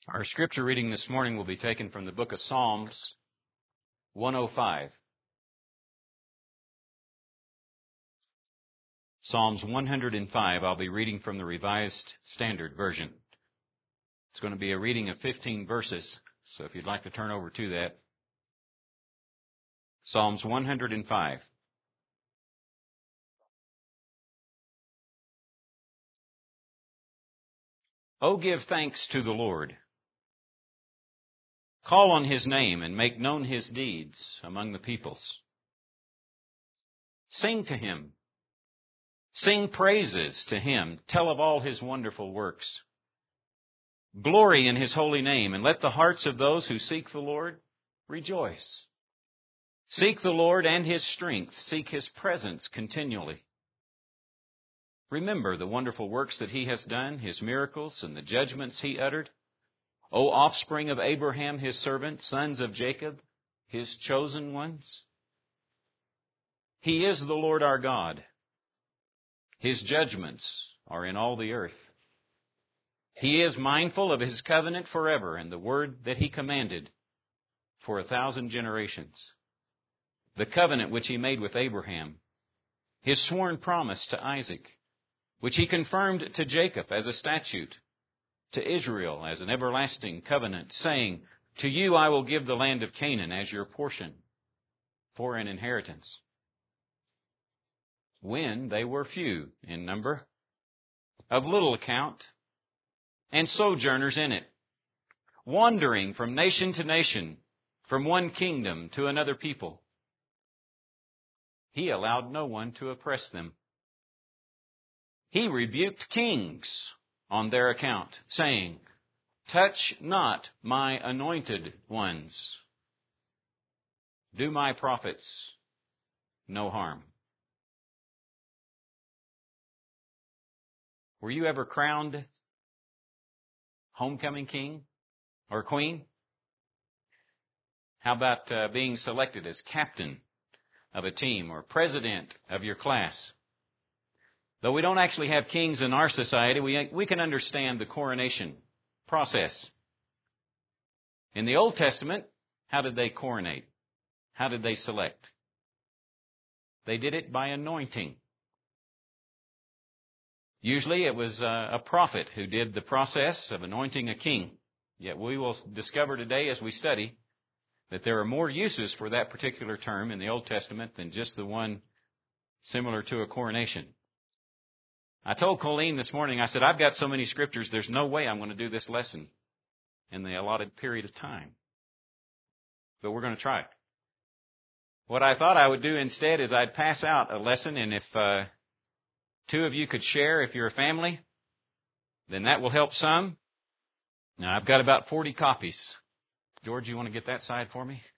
Our scripture reading this morning will be taken from the book of Psalms 105. Psalms 105, I'll be reading from the Revised Standard Version. It's going to be a reading of 15 verses, so if you'd like to turn over to that. Psalms 105. Oh, give thanks to the Lord. Call on His name and make known His deeds among the peoples. Sing to Him. Sing praises to Him. Tell of all His wonderful works. Glory in His holy name, and let the hearts of those who seek the Lord rejoice. Seek the Lord and His strength. Seek His presence continually. Remember the wonderful works that He has done, His miracles and the judgments He uttered. O offspring of Abraham, His servant, sons of Jacob, His chosen ones. He is the Lord our God. His judgments are in all the earth. He is mindful of His covenant forever and the word that He commanded for 1,000 generations. The covenant which He made with Abraham, His sworn promise to Isaac, which He confirmed to Jacob as a statute, to Israel as an everlasting covenant, saying, To you I will give the land of Canaan as your portion for an inheritance. When they were few in number, of little account, and sojourners in it, wandering from nation to nation, from one kingdom to another people, He allowed no one to oppress them. He rebuked kings on their account, saying, Touch not my anointed ones. Do my prophets no harm. Were you ever crowned homecoming king or queen? How about being selected as captain of a team or president of your class? Though we don't actually have kings in our society, we can understand the coronation process. In the Old Testament, how did they coronate? How did they select? They did it by anointing. Usually it was a prophet who did the process of anointing a king. Yet we will discover today as we study that there are more uses for that particular term in the Old Testament than just the one similar to a coronation. I told Colleen this morning, I said, I've got so many scriptures, there's no way I'm going to do this lesson in the allotted period of time. But we're going to try it. What I thought I would do instead is I'd pass out a lesson, and if two of you could share, if you're a family, then that will help some. Now, I've got about 40 copies. George, you want to get that side for me?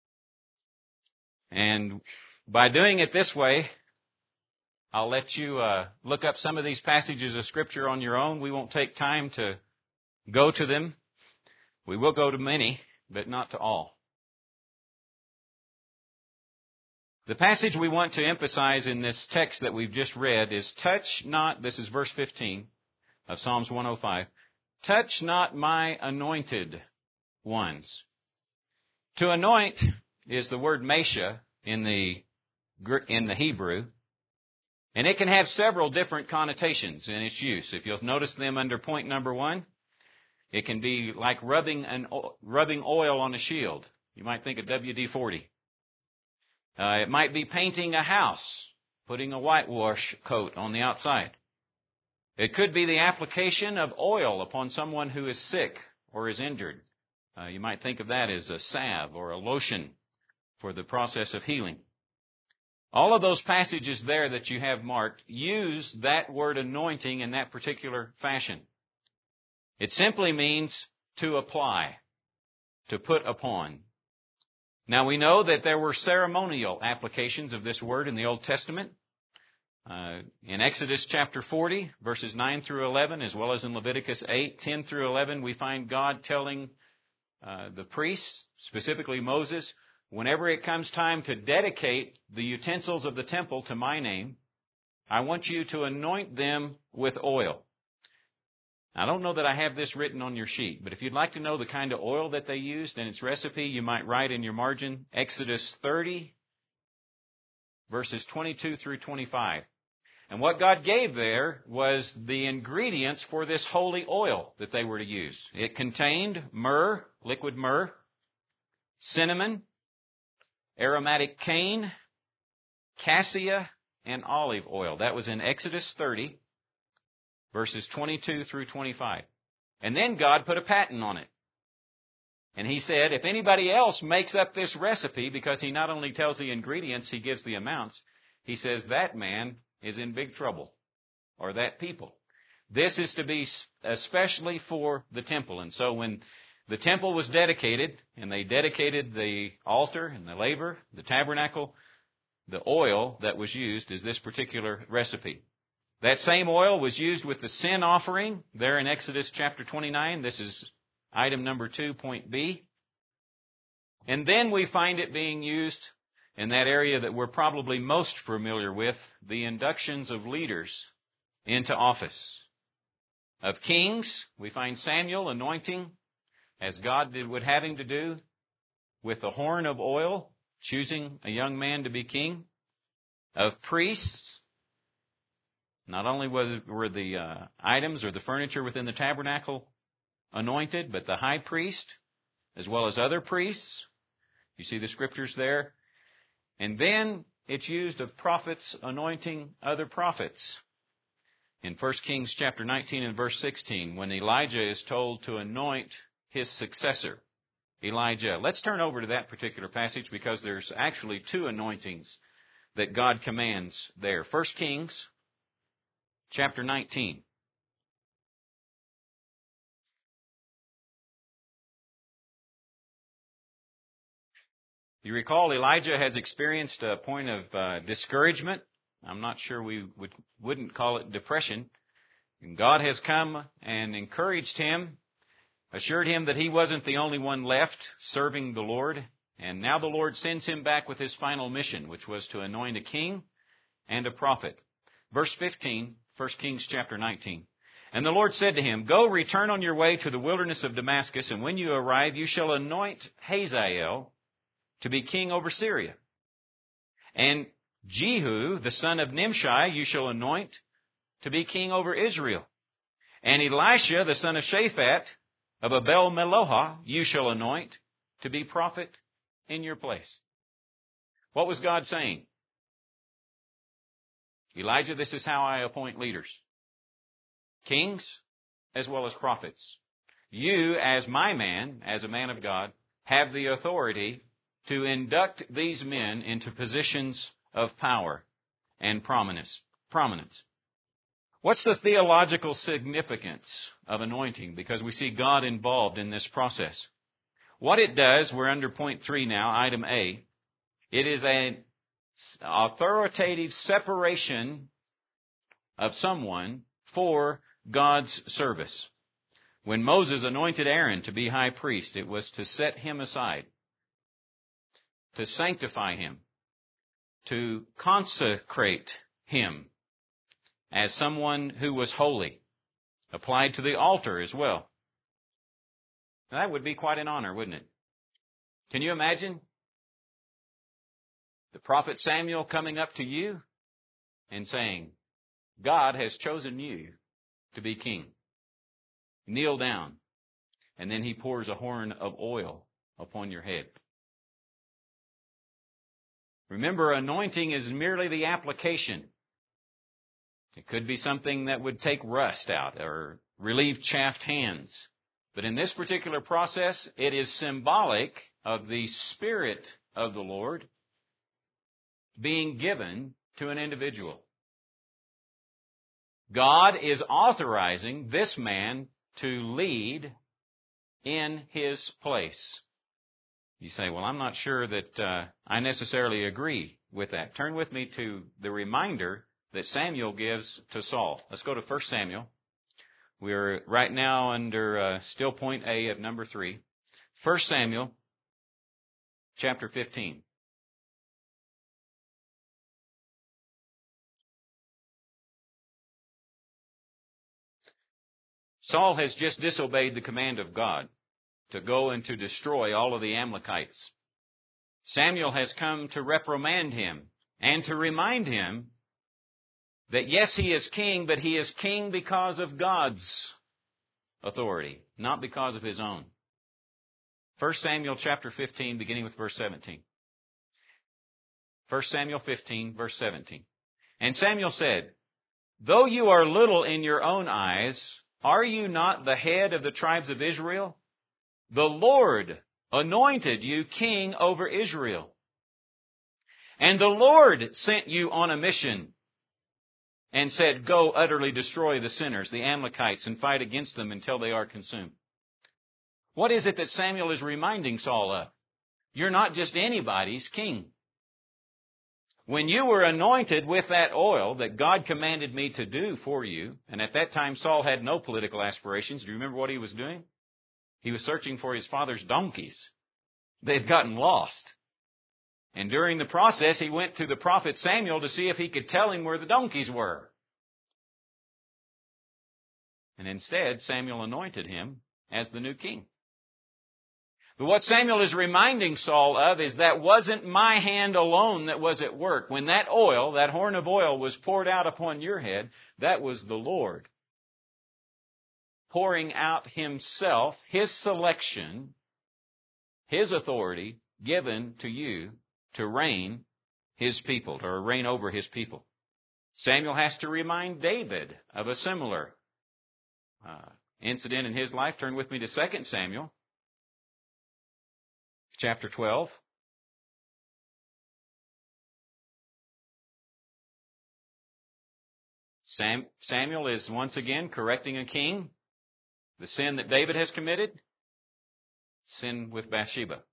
And by doing it this way, I'll let you look up some of these passages of Scripture on your own. We won't take time to go to them. We will go to many, but not to all. The passage we want to emphasize in this text that we've just read is, Touch not, this is verse 15 of Psalms 105, Touch not my anointed ones. To anoint is the word mesha in the Hebrew. And it can have several different connotations in its use. If you'll notice them under point number 1, it can be like rubbing oil on a shield. You might think of WD-40. It might be painting a house, putting a whitewash coat on the outside. It could be the application of oil upon someone who is sick or is injured. You might think of that as a salve or a lotion for the process of healing. All of those passages there that you have marked use that word anointing in that particular fashion. It simply means to apply, to put upon. Now we know that there were ceremonial applications of this word in the Old Testament. In Exodus chapter 40, verses 9 through 11, as well as in Leviticus 8, 10 through 11, we find God telling the priests, specifically Moses, whenever it comes time to dedicate the utensils of the temple to my name, I want you to anoint them with oil. I don't know that I have this written on your sheet, but if you'd like to know the kind of oil that they used and its recipe, you might write in your margin Exodus 30, verses 22 through 25. And what God gave there was the ingredients for this holy oil that they were to use. It contained myrrh, liquid myrrh, cinnamon, aromatic cane, cassia, and olive oil. That was in Exodus 30, verses 22 through 25. And then God put a patent on it. And He said, if anybody else makes up this recipe, because He not only tells the ingredients, He gives the amounts, He says that man is in big trouble, or that people. This is to be especially for the temple. And so when the temple was dedicated, and they dedicated the altar and the laver, the tabernacle, the oil that was used is this particular recipe. That same oil was used with the sin offering there in Exodus chapter 29. This is item number 2, point B. And then we find it being used in that area that we're probably most familiar with, the inductions of leaders into office. Of kings, we find Samuel anointing, as God would have him to do, with the horn of oil, choosing a young man to be king. Of priests, not only were the items or the furniture within the tabernacle anointed, but the high priest, as well as other priests. You see the scriptures there. And then it's used of prophets anointing other prophets. In 1 Kings chapter 19 and verse 16, when Elijah is told to anoint his successor, Elijah. Let's turn over to that particular passage because there's actually 2 anointings that God commands there. 1 Kings chapter 19. You recall Elijah has experienced a point of discouragement. I'm not sure we wouldn't call it depression. And God has come and encouraged him, assured him that he wasn't the only one left serving the Lord. And now the Lord sends him back with his final mission, which was to anoint a king and a prophet. Verse 15, 1 Kings chapter 19. And the Lord said to him, Go, return on your way to the wilderness of Damascus, and when you arrive, you shall anoint Hazael to be king over Syria. And Jehu, the son of Nimshi, you shall anoint to be king over Israel. And Elisha, the son of Shaphat, of Abel Meloha, you shall anoint to be prophet in your place. What was God saying? Elijah, this is how I appoint leaders. Kings as well as prophets. You, as my man, as a man of God, have the authority to induct these men into positions of power and prominence. What's the theological significance of anointing? Because we see God involved in this process. What it does, we're under point 3 now, item A. It is an authoritative separation of someone for God's service. When Moses anointed Aaron to be high priest, it was to set him aside, to sanctify him, to consecrate him as someone who was holy, applied to the altar as well. Now, that would be quite an honor, wouldn't it? Can you imagine the prophet Samuel coming up to you and saying, God has chosen you to be king. Kneel down. And then he pours a horn of oil upon your head. Remember, anointing is merely the application. It could be something that would take rust out or relieve chafed hands. But in this particular process, it is symbolic of the Spirit of the Lord being given to an individual. God is authorizing this man to lead in his place. You say, well, I'm not sure that I necessarily agree with that. Turn with me to the reminder that Samuel gives to Saul. Let's go to 1 Samuel. We're right now under still point A of number 3. 1 Samuel chapter 15. Saul has just disobeyed the command of God to go and to destroy all of the Amalekites. Samuel has come to reprimand him and to remind him that yes, he is king, but he is king because of God's authority, not because of his own. 1 Samuel chapter 15, beginning with verse 17. 1 Samuel 15, verse 17. And Samuel said, "Though you are little in your own eyes, are you not the head of the tribes of Israel? The Lord anointed you king over Israel. And the Lord sent you on a mission and said, 'Go utterly destroy the sinners, the Amalekites, and fight against them until they are consumed.'" What is it that Samuel is reminding Saul of? You're not just anybody's king. When you were anointed with that oil that God commanded me to do for you, and at that time Saul had no political aspirations. Do you remember what he was doing? He was searching for his father's donkeys. They had gotten lost. And during the process, he went to the prophet Samuel to see if he could tell him where the donkeys were. And instead, Samuel anointed him as the new king. But what Samuel is reminding Saul of is that wasn't my hand alone that was at work. When that oil, that horn of oil, was poured out upon your head, that was the Lord pouring out Himself, His selection, His authority given to you to reign His people, or reign over His people. Samuel has to remind David of a similar incident in his life. Turn with me to 2 Samuel. Chapter 12. Samuel is once again correcting a king. The sin that David has committed, sin with Bathsheba.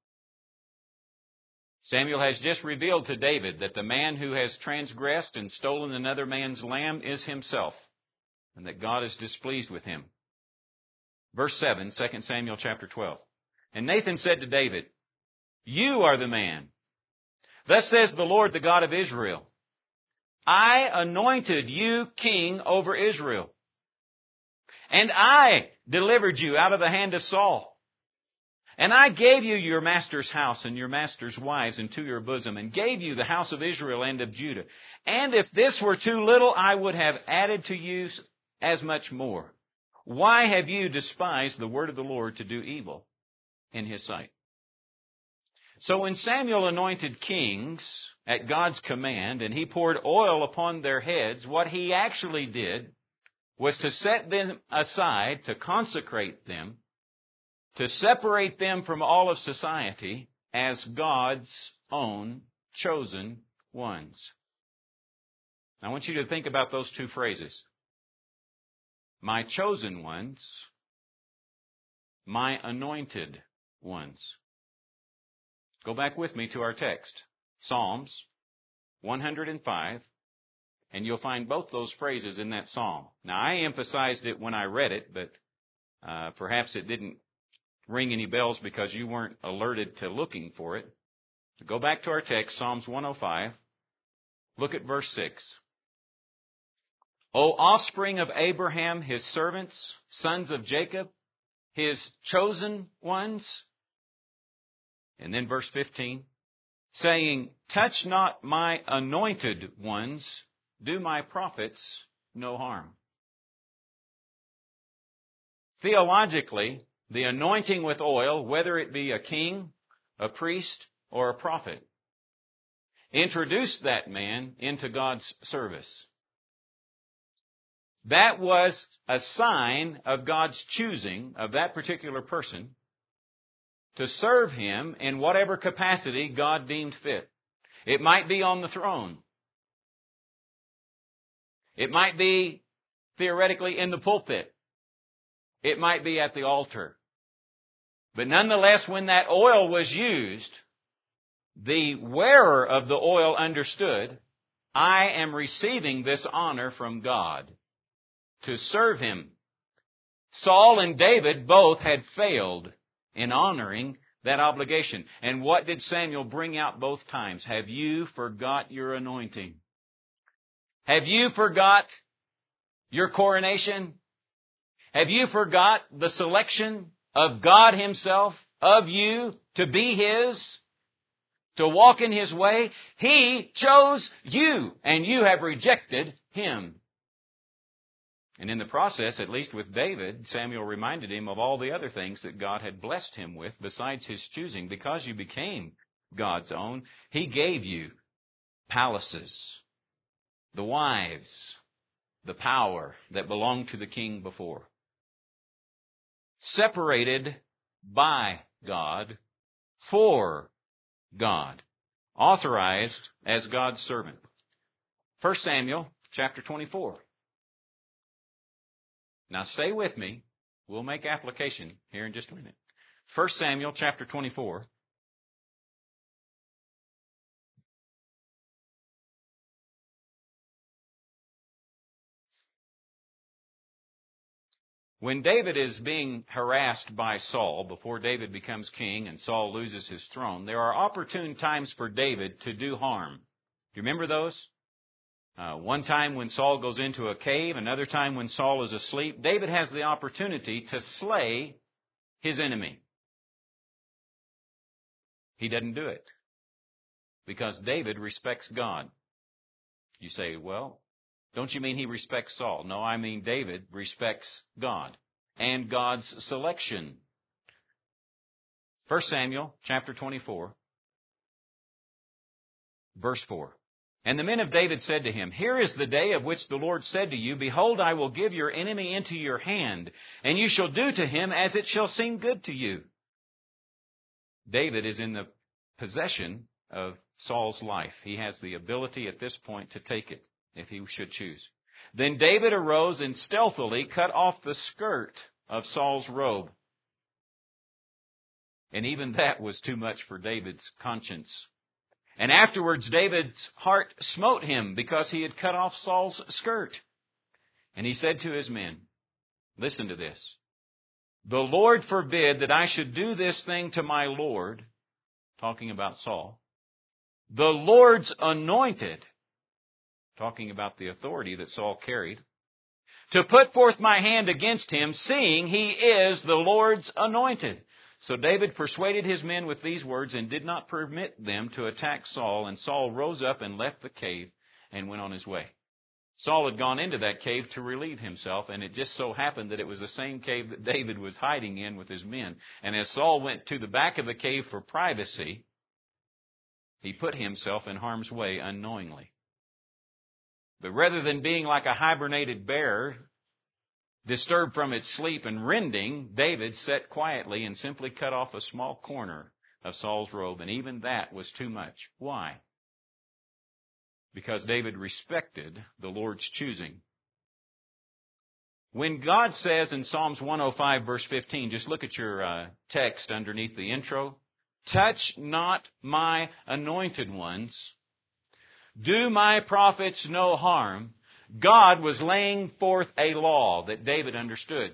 Samuel has just revealed to David that the man who has transgressed and stolen another man's lamb is himself, and that God is displeased with him. Verse 7, 2 Samuel chapter 12. And Nathan said to David, "You are the man. Thus says the Lord, the God of Israel, I anointed you king over Israel. And I delivered you out of the hand of Saul. And I gave you your master's house and your master's wives into your bosom, and gave you the house of Israel and of Judah. And if this were too little, I would have added to you as much more. Why have you despised the word of the Lord to do evil in His sight?" So when Samuel anointed kings at God's command, and he poured oil upon their heads, what he actually did was to set them aside, to consecrate them, to separate them from all of society as God's own chosen ones. I want you to think about those two phrases. My chosen ones, my anointed ones. Go back with me to our text, Psalms 105, and you'll find both those phrases in that psalm. Now, I emphasized it when I read it, but perhaps it didn't ring any bells because you weren't alerted to looking for it. So go back to our text, Psalms 105. Look at verse 6. O offspring of Abraham, his servants, sons of Jacob, his chosen ones. And then verse 15, saying, touch not my anointed ones, do my prophets no harm. Theologically, the anointing with oil, whether it be a king, a priest, or a prophet, introduced that man into God's service. That was a sign of God's choosing of that particular person to serve Him in whatever capacity God deemed fit. It might be on the throne. It might be, theoretically, in the pulpit. It might be at the altar. But nonetheless, when that oil was used, the wearer of the oil understood, I am receiving this honor from God to serve Him. Saul and David both had failed in honoring that obligation. And what did Samuel bring out both times? Have you forgot your anointing? Have you forgot your coronation? Have you forgot the selection of God Himself, of you, to be His, to walk in His way? He chose you, and you have rejected Him. And in the process, at least with David, Samuel reminded him of all the other things that God had blessed him with besides his choosing. Because you became God's own, He gave you palaces, the wives, the power that belonged to the king before. Separated by God, for God. Authorized as God's servant. 1 Samuel chapter 24. Now stay with me. We'll make application here in just a minute. 1 Samuel chapter 24. When David is being harassed by Saul, before David becomes king and Saul loses his throne, there are opportune times for David to do harm. Do you remember those? One time when Saul goes into a cave, another time when Saul is asleep, David has the opportunity to slay his enemy. He doesn't do it because David respects God. You say, well, don't you mean he respects Saul? No, I mean David respects God and God's selection. 1 Samuel chapter 24, verse 4. And the men of David said to him, Here is the day of which the Lord said to you, Behold, I will give your enemy into your hand, and you shall do to him as it shall seem good to you. David is in the possession of Saul's life. He has the ability at this point to take it, if he should choose. Then David arose and stealthily cut off the skirt of Saul's robe. And even that was too much for David's conscience. And afterwards David's heart smote him because he had cut off Saul's skirt. And he said to his men, listen to this. The Lord forbid that I should do this thing to my Lord, talking about Saul, the Lord's anointed, talking about the authority that Saul carried, to put forth my hand against him, seeing he is the Lord's anointed. So David persuaded his men with these words and did not permit them to attack Saul. And Saul rose up and left the cave and went on his way. Saul had gone into that cave to relieve himself, and it just so happened that it was the same cave that David was hiding in with his men. And as Saul went to the back of the cave for privacy, he put himself in harm's way unknowingly. But rather than being like a hibernated bear, disturbed from its sleep and rending, David sat quietly and simply cut off a small corner of Saul's robe, and even that was too much. Why? Because David respected the Lord's choosing. When God says in Psalms 105, verse 15, just look at your text underneath the intro, touch not my anointed ones, do my prophets no harm, God was laying forth a law that David understood.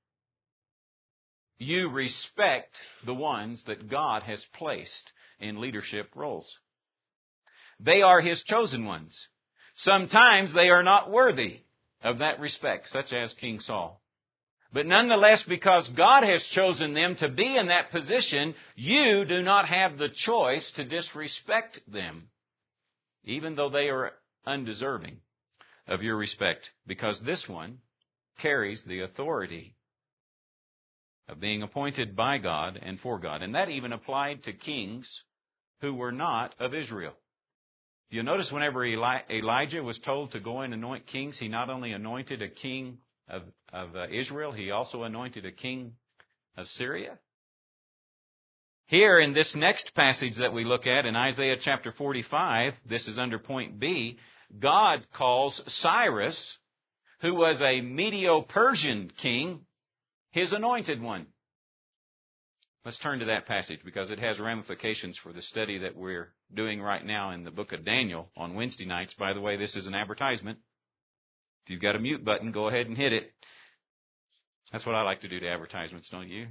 You respect the ones that God has placed in leadership roles. They are His chosen ones. Sometimes they are not worthy of that respect, such as King Saul. But nonetheless, because God has chosen them to be in that position, you do not have the choice to disrespect them, even though they are undeserving of your respect, because this one carries the authority of being appointed by God and for God. And that even applied to kings who were not of Israel. Do you notice whenever Elijah was told to go and anoint kings, he not only anointed a king of Israel, he also anointed a king of Syria? Here in this next passage that we look at in Isaiah chapter 45, this is under point B, God calls Cyrus, who was a Medo-Persian king, His anointed one. Let's turn to that passage because it has ramifications for the study that we're doing right now in the book of Daniel on Wednesday nights. By the way, this is an advertisement. If you've got a mute button, go ahead and hit it. That's what I like to do to advertisements, don't you?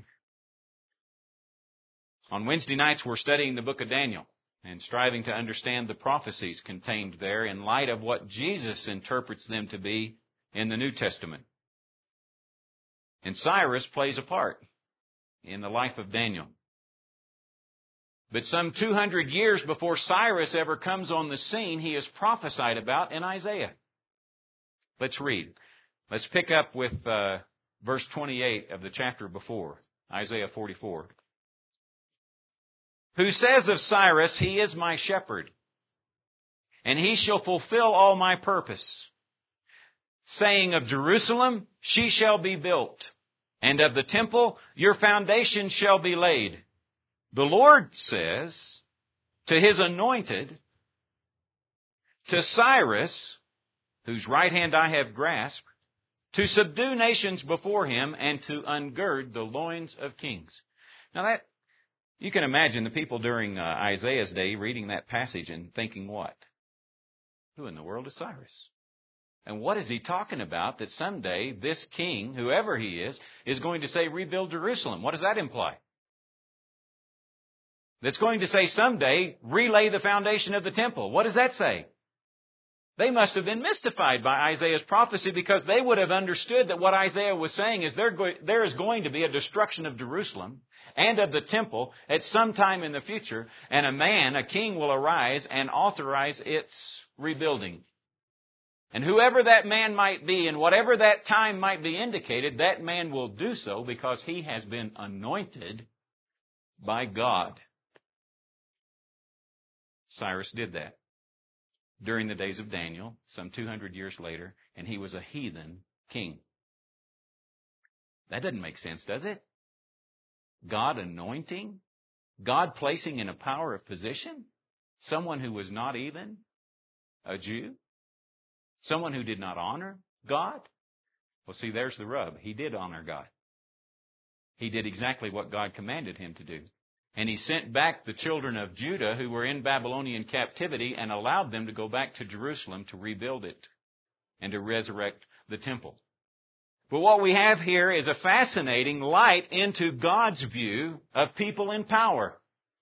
On Wednesday nights, we're studying the book of Daniel and striving to understand the prophecies contained there in light of what Jesus interprets them to be in the New Testament. And Cyrus plays a part in the life of Daniel. But some 200 years before Cyrus ever comes on the scene, he is prophesied about in Isaiah. Let's read. Let's pick up with verse 28 of the chapter before, Isaiah 44. Who says of Cyrus, he is my shepherd, and he shall fulfill all my purpose. Saying of Jerusalem, she shall be built, and of the temple, your foundation shall be laid. The Lord says to his anointed, to Cyrus, whose right hand I have grasped, to subdue nations before him and to ungird the loins of kings. Now that, you can imagine the people during Isaiah's day reading that passage and thinking what? Who in the world is Cyrus? And what is he talking about that someday this king, whoever he is going to say, rebuild Jerusalem? What does that imply? That's going to say someday, relay the foundation of the temple. What does that say? They must have been mystified by Isaiah's prophecy, because they would have understood that what Isaiah was saying is there is going to be a destruction of Jerusalem and of the temple at some time in the future, and a king will arise and authorize its rebuilding. And whoever that man might be, and whatever that time might be indicated, that man will do so because he has been anointed by God. Cyrus did that during the days of Daniel, some 200 years later, and he was a heathen king. That doesn't make sense, does it? God anointing? God placing in a power of position someone who was not even a Jew? Someone who did not honor God? Well, see, there's the rub. He did honor God. He did exactly what God commanded him to do. And he sent back the children of Judah who were in Babylonian captivity and allowed them to go back to Jerusalem to rebuild it and to resurrect the temple. But what we have here is a fascinating light into God's view of people in power.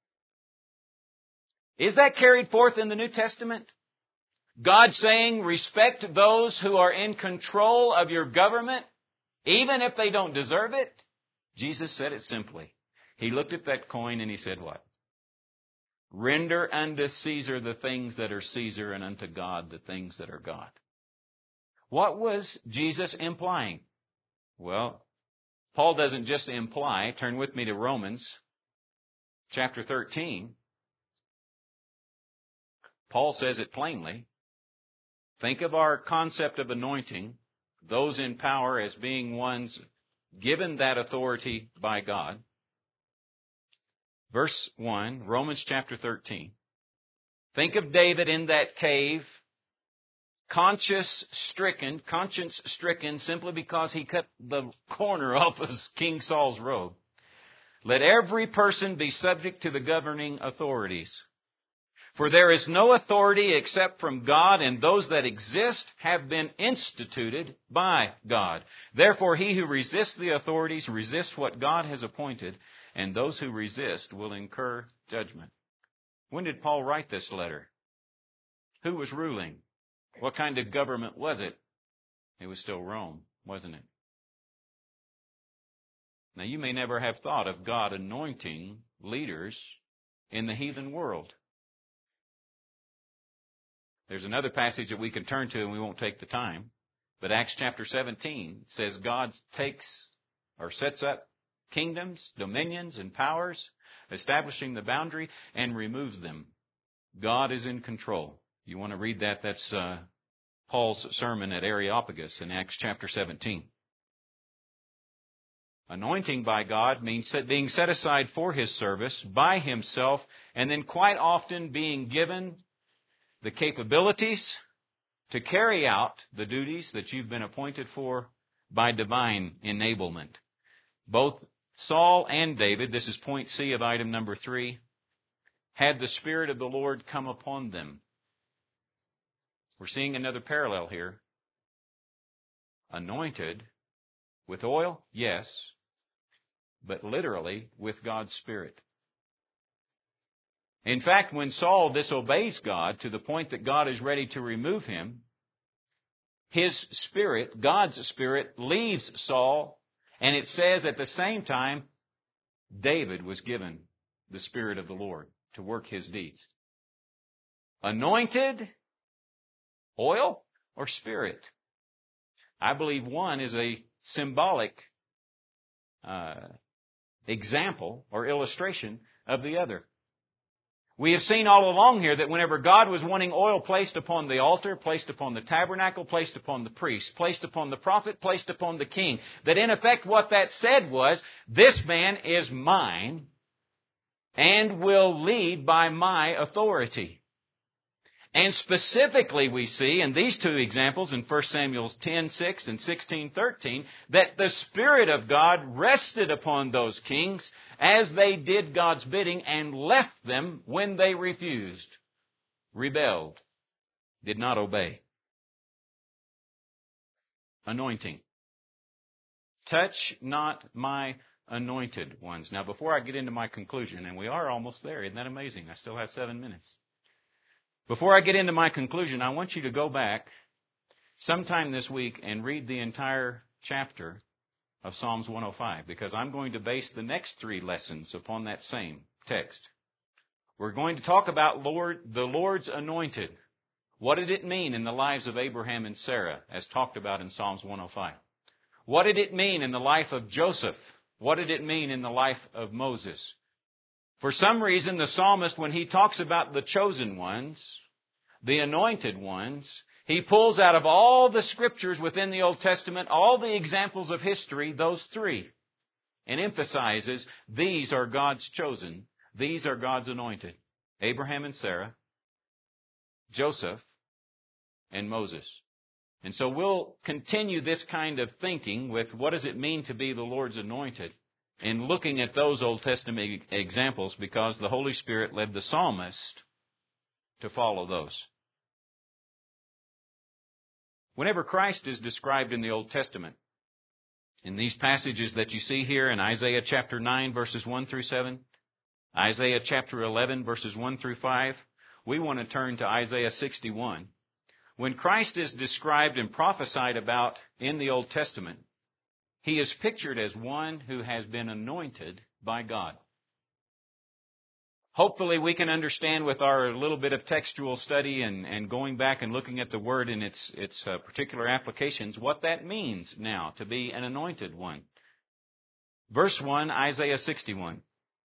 Is that carried forth in the New Testament? God saying, respect those who are in control of your government, even if they don't deserve it? Jesus said it simply. He looked at that coin and he said what? Render unto Caesar the things that are Caesar, and unto God the things that are God. What was Jesus implying? Well, Paul doesn't just imply. Turn with me to Romans chapter 13. Paul says it plainly. Think of our concept of anointing, those in power as being ones given that authority by God. Verse 1, Romans chapter 13. Think of David in that cave, conscience stricken simply because he cut the corner off of King Saul's robe. Let every person be subject to the governing authorities. For there is no authority except from God, and those that exist have been instituted by God. Therefore, he who resists the authorities resists what God has appointed, and those who resist will incur judgment. When did Paul write this letter? Who was ruling? What kind of government was it? It was still Rome, wasn't it? Now, you may never have thought of God anointing leaders in the heathen world. There's another passage that we can turn to, and we won't take the time. But Acts chapter 17 says God takes or sets up kingdoms, dominions, and powers, establishing the boundary, and removes them. God is in control. You want to read that? That's Paul's sermon at Areopagus in Acts chapter 17. Anointing by God means being set aside for His service by Himself, and then quite often being given the capabilities to carry out the duties that you've been appointed for by divine enablement. Both Saul and David, this is point C of item number 3, had the Spirit of the Lord come upon them. We're seeing another parallel here. Anointed with oil, yes, but literally with God's Spirit. In fact, when Saul disobeys God to the point that God is ready to remove him, his spirit, God's Spirit, leaves Saul, And it says at the same time, David was given the Spirit of the Lord to work his deeds. Anointed, oil, or Spirit? I believe one is a symbolic example or illustration of the other. We have seen all along here that whenever God was wanting oil placed upon the altar, placed upon the tabernacle, placed upon the priest, placed upon the prophet, placed upon the king, that in effect what that said was, this man is mine and will lead by my authority. And specifically we see in these two examples in 1 Samuel 10:6 and 16:13 that the Spirit of God rested upon those kings as they did God's bidding and left them when they refused, rebelled, did not obey. Anointing. Touch not my anointed ones. Now before I get into my conclusion, and we are almost there, isn't that amazing? I still have 7 minutes. Before I get into my conclusion, I want you to go back sometime this week and read the entire chapter of Psalms 105, because I'm going to base the next 3 lessons upon that same text. We're going to talk about the Lord's anointed. What did it mean in the lives of Abraham and Sarah, as talked about in Psalms 105? What did it mean in the life of Joseph? What did it mean in the life of Moses? For some reason, the psalmist, when he talks about the chosen ones, the anointed ones, he pulls out of all the scriptures within the Old Testament, all the examples of history, those 3, and emphasizes these are God's chosen, these are God's anointed. Abraham and Sarah, Joseph, and Moses. And so we'll continue this kind of thinking with what does it mean to be the Lord's anointed, in looking at those Old Testament examples, because the Holy Spirit led the psalmist to follow those. Whenever Christ is described in the Old Testament, in these passages that you see here in Isaiah chapter 9, verses 1 through 7, Isaiah chapter 11, verses 1 through 5, we want to turn to Isaiah 61. When Christ is described and prophesied about in the Old Testament, He is pictured as one who has been anointed by God. Hopefully we can understand with our little bit of textual study and going back and looking at the Word in its particular applications, what that means now to be an anointed one. Verse 1, Isaiah 61.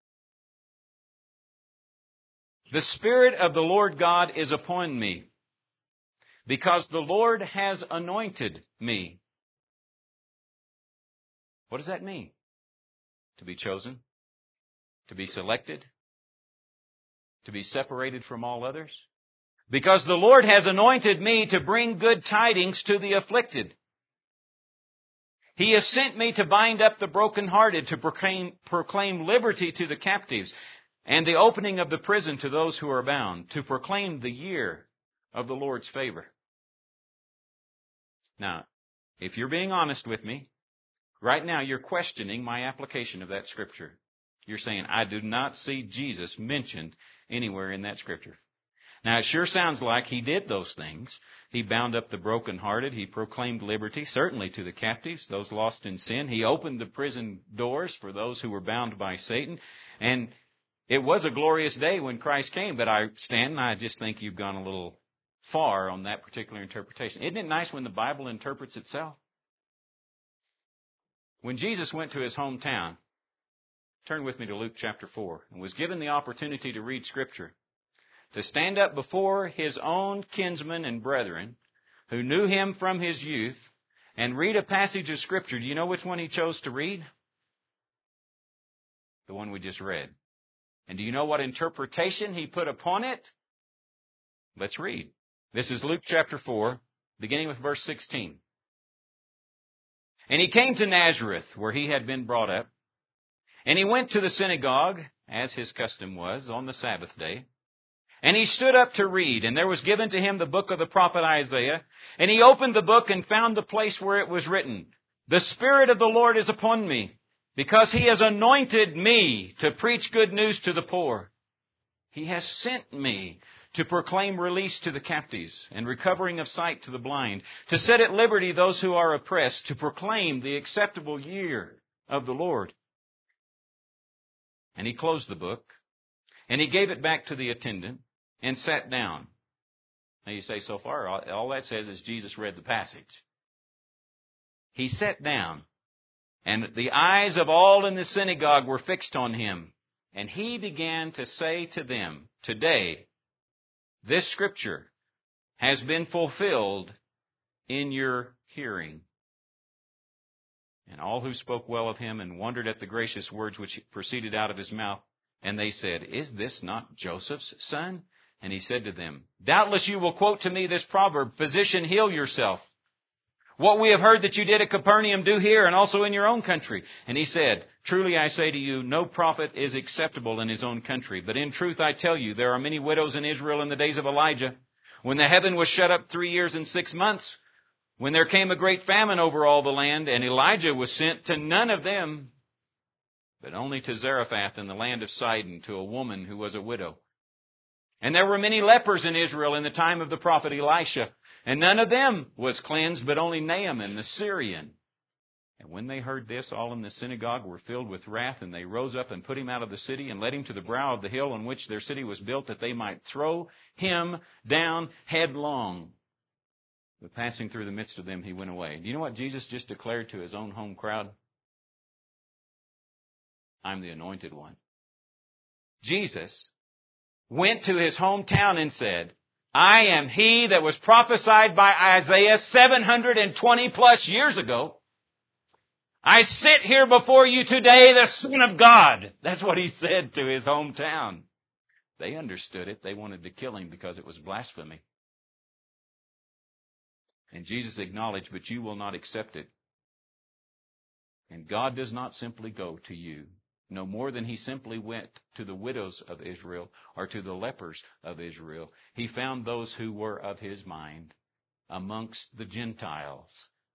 The Spirit of the Lord God is upon me, because the Lord has anointed me. What does that mean? To be chosen? To be selected? To be separated from all others? Because the Lord has anointed me to bring good tidings to the afflicted. He has sent me to bind up the brokenhearted, to proclaim liberty to the captives, and the opening of the prison to those who are bound, to proclaim the year of the Lord's favor. Now, if you're being honest with me, right now you're questioning my application of that Scripture. You're saying, I do not see Jesus mentioned anywhere in that Scripture. Now, it sure sounds like He did those things. He bound up the brokenhearted. He proclaimed liberty, certainly to the captives, those lost in sin. He opened the prison doors for those who were bound by Satan. And it was a glorious day when Christ came, but I just think you've gone a little far on that particular interpretation. Isn't it nice when the Bible interprets itself? When Jesus went to His hometown, turn with me to Luke chapter 4, and was given the opportunity to read Scripture, to stand up before His own kinsmen and brethren who knew Him from His youth and read a passage of Scripture. Do you know which one He chose to read? The one we just read. And do you know what interpretation He put upon it? Let's read. This is Luke chapter 4, beginning with verse 16. And He came to Nazareth, where He had been brought up. And He went to the synagogue, as His custom was, on the Sabbath day. And He stood up to read, and there was given to Him the book of the prophet Isaiah. And He opened the book and found the place where it was written, The Spirit of the Lord is upon me, because He has anointed me to preach good news to the poor. He has sent me to proclaim release to the captives and recovering of sight to the blind, to set at liberty those who are oppressed, to proclaim the acceptable year of the Lord. And he closed the book, and he gave it back to the attendant and sat down. Now you say, so far, all that says is Jesus read the passage. He sat down, and the eyes of all in the synagogue were fixed on him. And he began to say to them, today, this scripture has been fulfilled in your hearing. And all who spoke well of him and wondered at the gracious words which proceeded out of his mouth, and they said, is this not Joseph's son? And he said to them, doubtless you will quote to me this proverb, physician, heal yourself. What we have heard that you did at Capernaum, do here, and also in your own country. And he said, truly I say to you, no prophet is acceptable in his own country. But in truth I tell you, there are many widows in Israel in the days of Elijah, when the heaven was shut up 3 years and 6 months, when there came a great famine over all the land, and Elijah was sent to none of them, but only to Zarephath in the land of Sidon, to a woman who was a widow. And there were many lepers in Israel in the time of the prophet Elisha, and none of them was cleansed, but only Naaman the Syrian. And when they heard this, all in the synagogue were filled with wrath, and they rose up and put him out of the city, and led him to the brow of the hill on which their city was built, that they might throw him down headlong. But passing through the midst of them, he went away. Do you know what Jesus just declared to his own home crowd? I'm the anointed one. Jesus went to his hometown and said, I am he that was prophesied by Isaiah 720 plus years ago. I sit here before you today, the Son of God. That's what he said to his hometown. They understood it. They wanted to kill him because it was blasphemy. And Jesus acknowledged, but you will not accept it. And God does not simply go to you, no more than he simply went to the widows of Israel or to the lepers of Israel. He found those who were of his mind amongst the Gentiles.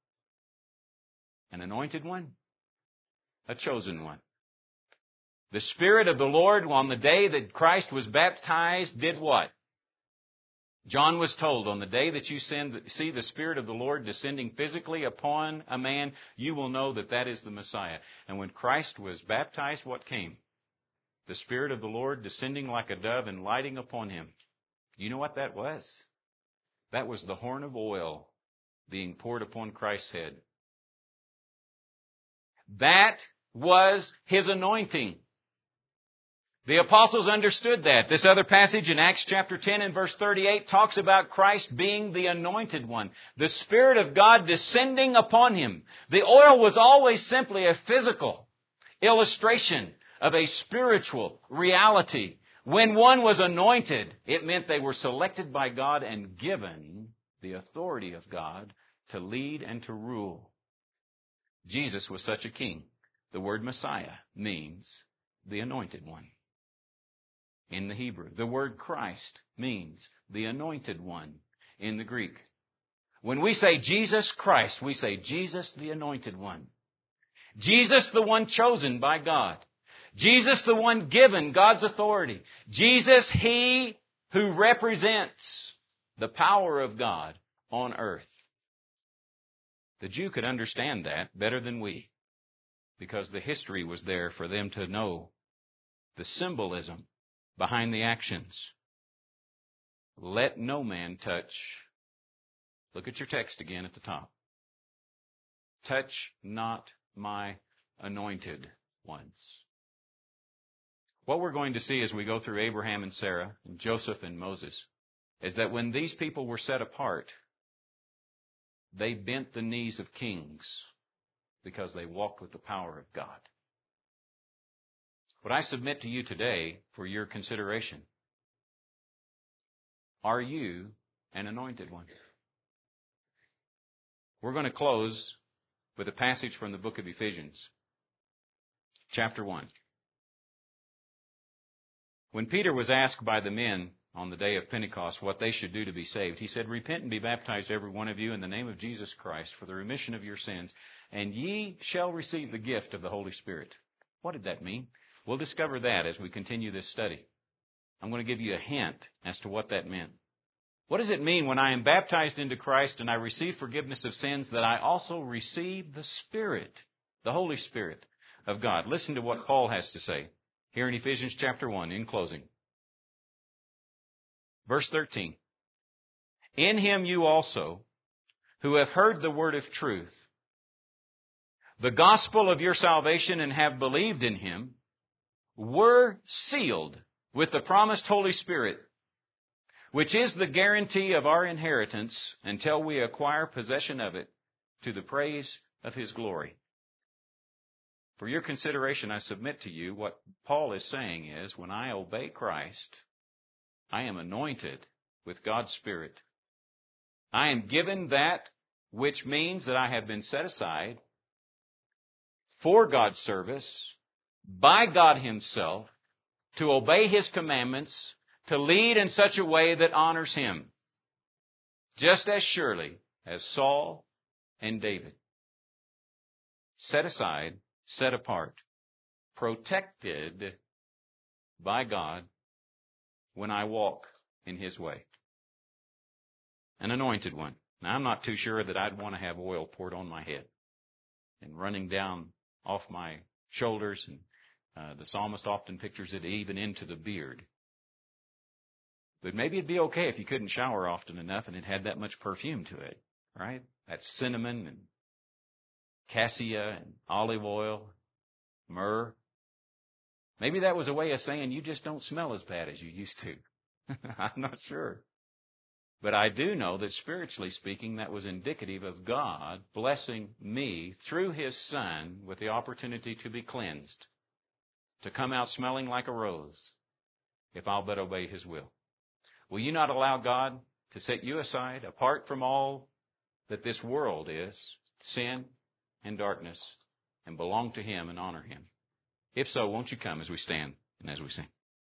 An anointed one, a chosen one. The Spirit of the Lord on the day that Christ was baptized did what? John was told, on the day that you see the Spirit of the Lord descending physically upon a man, you will know that that is the Messiah. And when Christ was baptized, what came? The Spirit of the Lord descending like a dove and lighting upon him. You know what that was? That was the horn of oil being poured upon Christ's head. That was his anointing. The apostles understood that. This other passage in Acts chapter 10 and verse 38 talks about Christ being the anointed one. The Spirit of God descending upon him. The oil was always simply a physical illustration of a spiritual reality. When one was anointed, it meant they were selected by God and given the authority of God to lead and to rule. Jesus was such a king. The word Messiah means the anointed one. In the Hebrew, the word Christ means the anointed one in the Greek. When we say Jesus Christ, we say Jesus the anointed one. Jesus the one chosen by God. Jesus the one given God's authority. Jesus, he who represents the power of God on earth. The Jew could understand that better than we, because the history was there for them to know the symbolism behind the actions. Let no man touch. Look at your text again at the top. Touch not my anointed ones. What we're going to see as we go through Abraham and Sarah and Joseph and Moses is that when these people were set apart, they bent the knees of kings because they walked with the power of God. What I submit to you today for your consideration, are you an anointed one? We're going to close with a passage from the book of Ephesians, chapter 1. When Peter was asked by the men on the day of Pentecost what they should do to be saved, he said, repent and be baptized every one of you in the name of Jesus Christ for the remission of your sins, and ye shall receive the gift of the Holy Spirit. What did that mean? We'll discover that as we continue this study. I'm going to give you a hint as to what that meant. What does it mean when I am baptized into Christ and I receive forgiveness of sins that I also receive the Spirit, the Holy Spirit? of God. Listen to what Paul has to say here in Ephesians chapter 1 in closing. Verse 13. In him you also, who have heard the word of truth, the gospel of your salvation, and have believed in him, were sealed with the promised Holy Spirit, which is the guarantee of our inheritance until we acquire possession of it, to the praise of his glory. For your consideration, I submit to you what Paul is saying is, when I obey Christ, I am anointed with God's Spirit. I am given that which means that I have been set aside for God's service by God himself to obey his commandments, to lead in such a way that honors him, just as surely as Saul and David. Set aside, set apart, protected by God when I walk in his way. An anointed one. Now, I'm not too sure that I'd want to have oil poured on my head and running down off my shoulders, and the psalmist often pictures it even into the beard. But maybe it'd be okay if you couldn't shower often enough and it had that much perfume to it, right? That cinnamon and cassia and olive oil, myrrh. Maybe that was a way of saying you just don't smell as bad as you used to. I'm not sure. But I do know that spiritually speaking, that was indicative of God blessing me through his Son with the opportunity to be cleansed, to come out smelling like a rose, if I'll but obey his will. Will you not allow God to set you aside, apart from all that this world is, sin and darkness, and belong to him and honor him? If so, won't you come as we stand and as we sing?